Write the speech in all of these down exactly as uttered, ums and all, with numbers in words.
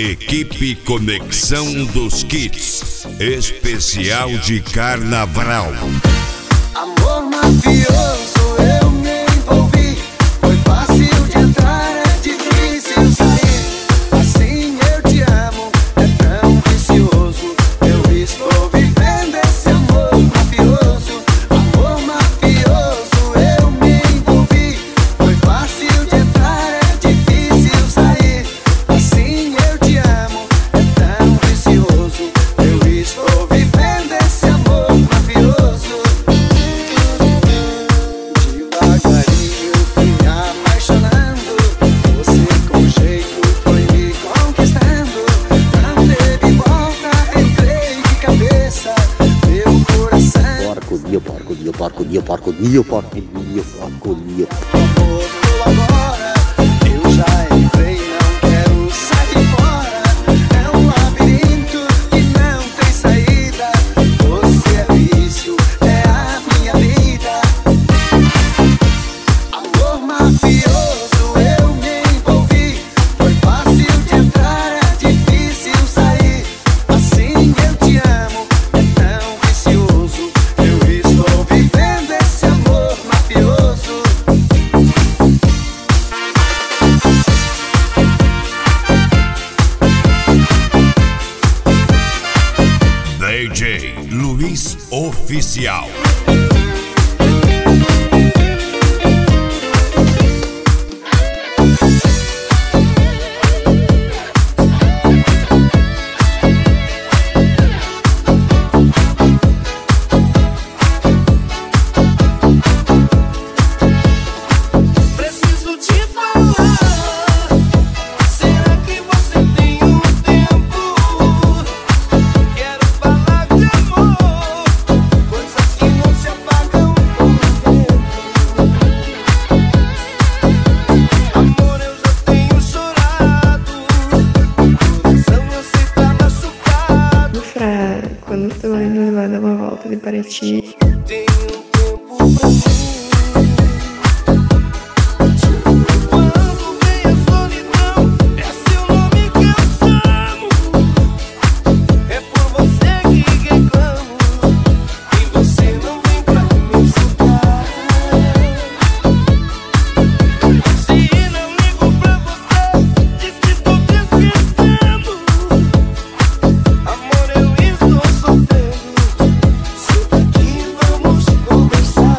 Equipe Conexão dos Kits, especial de carnaval. Amor mafioso, eu me envolvi. Foi fácil de entrar, é difícil sair. Assim eu te amo, é tão vicioso. Eu estou vivendo esse amor mafioso. Amor mafioso, eu me envolvi. Foi fácil de entrar, é difícil sair. Assim eu te amo, é tão vicioso. Eu estou vivendo esse amor mafioso. Devagarinho fui me apaixonando. Você com jeito foi me conquistando. Não teve volta, entrei de cabeça. Meu coração Porco-dia, porco-dia, porco-dia, porco-dia, porco-dia, porco-dia. amor agora. Eu já entrei, não quero sair fora. É um labirinto que não tem saída. Você é vício, é a minha vida. Amor mafioso, eu me envolvi. Foi fácil de entrar, é difícil sair. Assim eu te amo, é tão vicioso. Eu estou vivendo esse amor mafioso. D J Luiz Oficial. Preciso te falar. Será que você tem um tempo? Quero falar de amor, coisas que não se apagam com o tempo. Amor, eu já tenho chorado. Coração eu sei tá machucado. Pra quando tô indo lá dar uma volta de Paraty, Tenho um tempo pra mim. Quando vem a solidão, é seu nome que eu chamo. É por você que reclamo. E você não vem pra me escutar. Se não ligo pra você, diz que tô te esquecendo. Amor, eu estou sofrendo. Senta aqui, vamos conversar.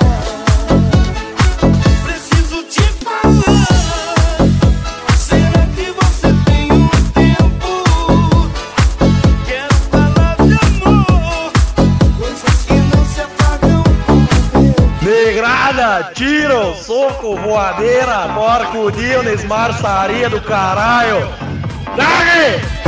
Preciso te falar. Será que você tem um tempo? Quero falar de amor, coisas que não se apagam com o tempo. Negrada, tiro, soco, voadeira, porco, dia, nesmarçaria do caralho. Dale!